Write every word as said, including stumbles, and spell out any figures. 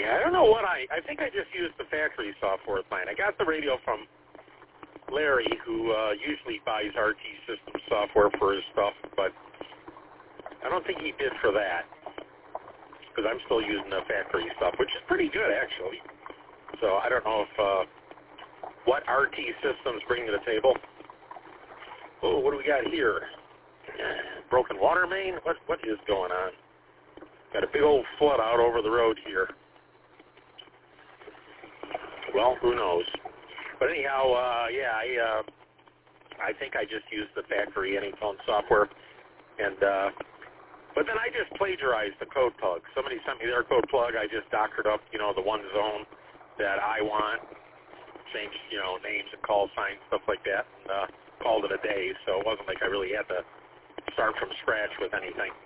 Yeah, I don't know what I, I think I just used the factory software plan. I got the radio from Larry, who uh, usually buys R T Systems software for his stuff, but I don't think he did for that, because I'm still using the factory stuff, which is pretty good, actually. So I don't know if uh, what R T Systems bring to the table. Oh, what do we got here? Broken water main? What What is going on? Got a big old flood out over the road here. Well, who knows? But anyhow, uh, yeah, I uh, I think I just used the factory AnyPhone software, and uh, but then I just plagiarized the code plug. Somebody sent me their code plug. I just doctored up, you know, the one zone that I want, changed, you know, names and call signs, stuff like that, and uh, called it a day. So it wasn't like I really had to start from scratch with anything.